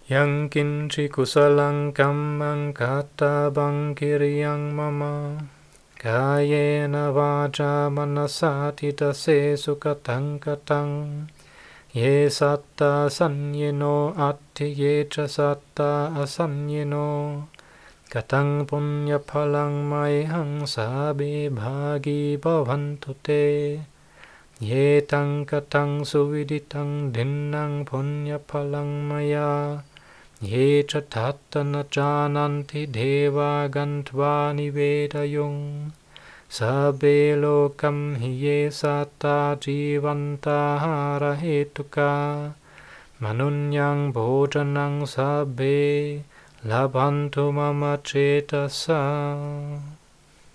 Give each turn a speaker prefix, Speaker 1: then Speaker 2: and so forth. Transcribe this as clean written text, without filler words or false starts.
Speaker 1: Yang kinchi kusalang kammang kattabang kiriyang mama kayena vaca manasatita se sukatang katang ye satta sanyino atti ye cha satta asanyino katang punya phalang mayhang sabe bhagi bhavantu te ye tang katang suviditang dinnang punya phalang maya ye cha tattana jananti deva gantva nivedayung sabbe lokam hi ye satta jivanta harahetuka manunyang bhojanang sabbe labhantu mama cetasa.